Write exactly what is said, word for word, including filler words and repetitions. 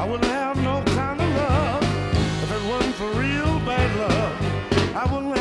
I wouldn't have no kind of love if it wasn't for real bad love. I wouldn't